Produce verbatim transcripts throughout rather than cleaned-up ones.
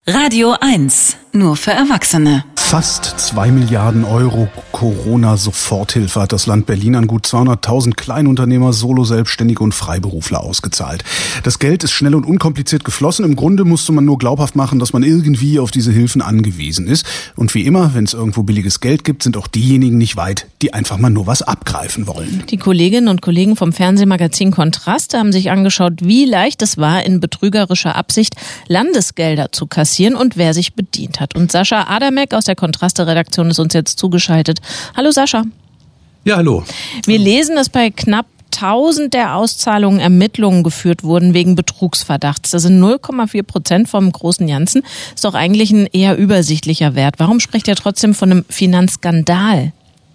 Radio eins, nur für Erwachsene. Fast zwei Milliarden Euro Corona-Soforthilfe hat das Land Berlin an gut zweihunderttausend Kleinunternehmer, Solo-Selbstständige und Freiberufler ausgezahlt. Das Geld ist schnell und unkompliziert geflossen. Im Grunde musste man nur glaubhaft machen, dass man irgendwie auf diese Hilfen angewiesen ist. Und wie immer, wenn es irgendwo billiges Geld gibt, sind auch diejenigen nicht weit, die einfach mal nur was abgreifen wollen. Die Kolleginnen und Kollegen vom Fernsehmagazin Kontrast haben sich angeschaut, wie leicht es war, in betrügerischer Absicht Landesgelder zu kassieren und wer sich bedient hat. Und Sascha Adamek aus der Kontraste-Redaktion ist uns jetzt zugeschaltet. Hallo Sascha. Ja, hallo. Wir lesen, dass bei knapp tausend der Auszahlungen Ermittlungen geführt wurden wegen Betrugsverdachts. Das sind null Komma vier Prozent vom großen Janssen. Ist doch eigentlich ein eher übersichtlicher Wert. Warum spricht ihr trotzdem von einem Finanzskandal?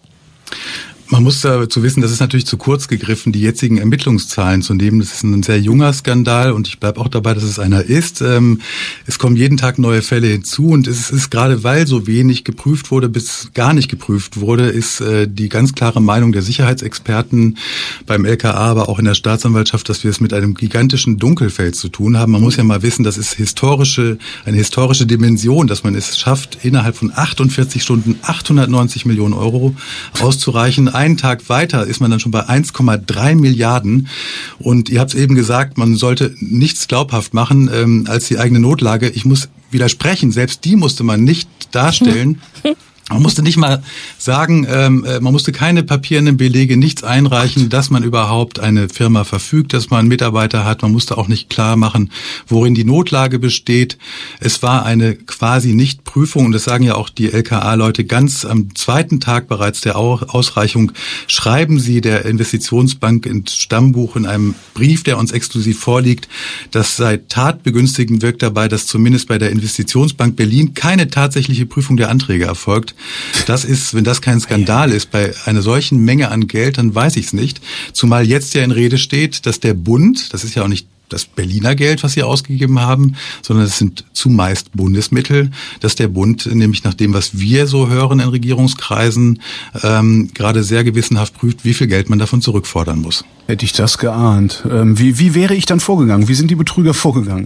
Man muss dazu wissen, das ist natürlich zu kurz gegriffen, die jetzigen Ermittlungszahlen zu nehmen. Das ist ein sehr junger Skandal und ich bleibe auch dabei, dass es einer ist. Es kommen jeden Tag neue Fälle hinzu und es ist gerade, weil so wenig geprüft wurde, bis gar nicht geprüft wurde, ist die ganz klare Meinung der Sicherheitsexperten beim L K A, aber auch in der Staatsanwaltschaft, dass wir es mit einem gigantischen Dunkelfeld zu tun haben. Man muss ja mal wissen, das ist historische, eine historische Dimension, dass man es schafft, innerhalb von achtundvierzig Stunden achthundertneunzig Millionen Euro auszureichen. Einen Tag weiter ist man dann schon bei eins Komma drei Milliarden. Und ihr habt es eben gesagt, man sollte nichts glaubhaft machen ähm, als die eigene Notlage. Ich muss widersprechen, selbst die musste man nicht darstellen. Man musste nicht mal sagen, ähm, man musste keine papierenden Belege, nichts einreichen, dass man überhaupt eine Firma verfügt, dass man einen Mitarbeiter hat. Man musste auch nicht klar machen, worin die Notlage besteht. Es war eine quasi Nichtprüfung und das sagen ja auch die L K A-Leute ganz am zweiten Tag bereits der Ausreichung. Schreiben Sie der Investitionsbank ins Stammbuch in einem Brief, der uns exklusiv vorliegt, dass sei tatbegünstigend wirkt dabei, dass zumindest bei der Investitionsbank Berlin keine tatsächliche Prüfung der Anträge erfolgt. Das ist, wenn das kein Skandal ist, bei einer solchen Menge an Geld, dann weiß ich es nicht. Zumal jetzt ja in Rede steht, dass der Bund, das ist ja auch nicht das Berliner Geld, was sie ausgegeben haben, sondern es sind zumeist Bundesmittel, dass der Bund, nämlich nach dem, was wir so hören in Regierungskreisen, ähm, gerade sehr gewissenhaft prüft, wie viel Geld man davon zurückfordern muss. Hätte ich das geahnt. Ähm, wie, wie wäre ich dann vorgegangen? Wie sind die Betrüger vorgegangen?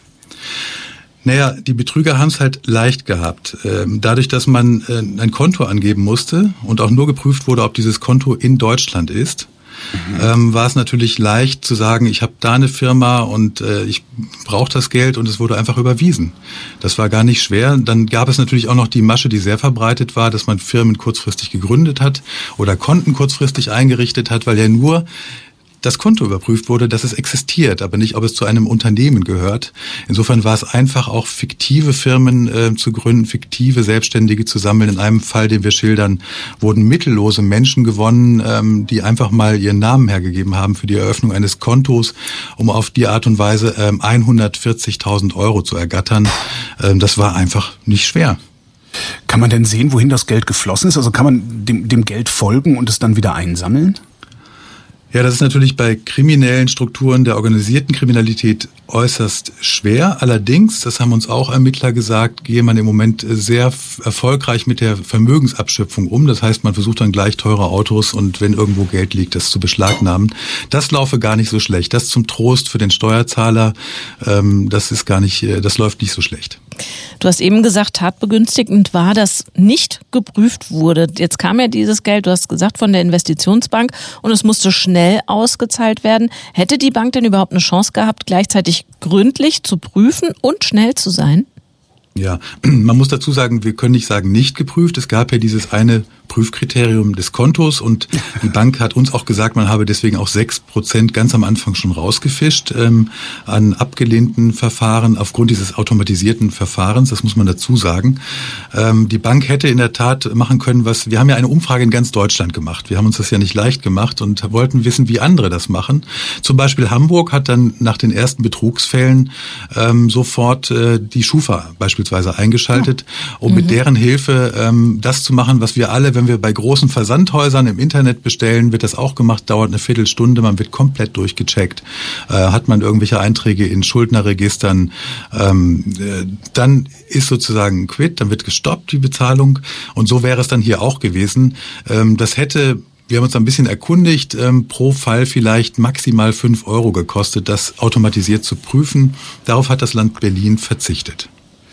Naja, die Betrüger haben es halt leicht gehabt. Dadurch, dass man ein Konto angeben musste und auch nur geprüft wurde, ob dieses Konto in Deutschland ist, mhm. war es natürlich leicht zu sagen, ich habe da eine Firma und ich brauche das Geld und es wurde einfach überwiesen. Das war gar nicht schwer. Dann gab es natürlich auch noch die Masche, die sehr verbreitet war, dass man Firmen kurzfristig gegründet hat oder Konten kurzfristig eingerichtet hat, weil ja nur das Konto überprüft wurde, dass es existiert, aber nicht, ob es zu einem Unternehmen gehört. Insofern war es einfach auch fiktive Firmen äh, zu gründen, fiktive Selbstständige zu sammeln. In einem Fall, den wir schildern, wurden mittellose Menschen gewonnen, ähm, die einfach mal ihren Namen hergegeben haben für die Eröffnung eines Kontos, um auf die Art und Weise ähm, hundertvierzigtausend Euro zu ergattern. Ähm, das war einfach nicht schwer. Kann man denn sehen, wohin das Geld geflossen ist? Also kann man dem, dem Geld folgen und es dann wieder einsammeln? Ja, das ist natürlich bei kriminellen Strukturen der organisierten Kriminalität äußerst schwer. Allerdings, das haben uns auch Ermittler gesagt, gehe man im Moment sehr erfolgreich mit der Vermögensabschöpfung um. Das heißt, man versucht dann gleich teure Autos und wenn irgendwo Geld liegt, das zu beschlagnahmen. Das laufe gar nicht so schlecht. Das zum Trost für den Steuerzahler, ähm, das ist gar nicht, das läuft nicht so schlecht. Du hast eben gesagt, tatbegünstigend war, dass nicht geprüft wurde. Jetzt kam ja dieses Geld, du hast gesagt, von der Investitionsbank und es musste schnell ausgezahlt werden. Hätte die Bank denn überhaupt eine Chance gehabt, gleichzeitig gründlich zu prüfen und schnell zu sein? Ja, man muss dazu sagen, wir können nicht sagen, nicht geprüft. Es gab ja dieses eine Prüfkriterium des Kontos und die Bank hat uns auch gesagt, man habe deswegen auch sechs Prozent ganz am Anfang schon rausgefischt ähm, an abgelehnten Verfahren aufgrund dieses automatisierten Verfahrens. Das muss man dazu sagen. Ähm, die Bank hätte in der Tat machen können, was, wir haben ja eine Umfrage in ganz Deutschland gemacht. Wir haben uns das ja nicht leicht gemacht und wollten wissen, wie andere das machen. Zum Beispiel Hamburg hat dann nach den ersten Betrugsfällen ähm, sofort äh, die Schufa beispielsweise eingeschaltet, um mhm. mit deren Hilfe ähm, das zu machen, was wir alle, wenn wir bei großen Versandhäusern im Internet bestellen, wird das auch gemacht, dauert eine Viertelstunde, man wird komplett durchgecheckt. Äh, hat man irgendwelche Einträge in Schuldnerregistern, ähm, äh, dann ist sozusagen quit, dann wird gestoppt die Bezahlung und so wäre es dann hier auch gewesen. Ähm, das hätte Wir haben uns ein bisschen erkundigt, ähm, pro Fall vielleicht maximal fünf Euro gekostet, das automatisiert zu prüfen. Darauf hat das Land Berlin verzichtet.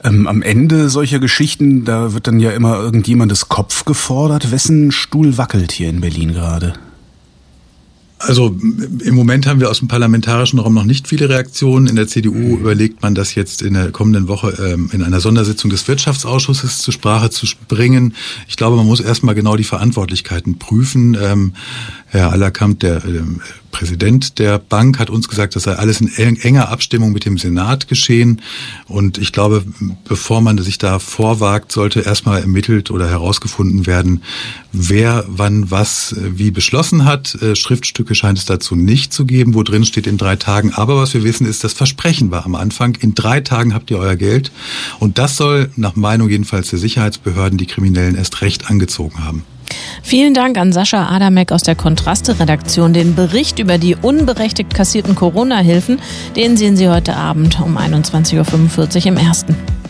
Ähm, am Ende solcher Geschichten, da wird dann ja immer irgendjemandes Kopf gefordert. Wessen Stuhl wackelt hier in Berlin gerade? Also im Moment haben wir aus dem parlamentarischen Raum noch nicht viele Reaktionen. In der C D U überlegt man, das jetzt in der kommenden Woche ähm, in einer Sondersitzung des Wirtschaftsausschusses zur Sprache zu bringen. Ich glaube, man muss erstmal genau die Verantwortlichkeiten prüfen. Ähm, Herr Allerkamp, der äh, Präsident der Bank, hat uns gesagt, das sei alles in enger Abstimmung mit dem Senat geschehen. Und ich glaube, bevor man sich da vorwagt, sollte erstmal ermittelt oder herausgefunden werden, wer wann was wie beschlossen hat. Schriftstücke scheint es dazu nicht zu geben, wo drin steht in drei Tagen. Aber was wir wissen, ist, das Versprechen war am Anfang, in drei Tagen habt ihr euer Geld. Und das soll nach Meinung jedenfalls der Sicherheitsbehörden die Kriminellen erst recht angezogen haben. Vielen Dank an Sascha Adamek aus der Kontraste-Redaktion. Den Bericht über die unberechtigt kassierten Corona-Hilfen, den sehen Sie heute Abend um einundzwanzig Uhr fünfundvierzig im Ersten.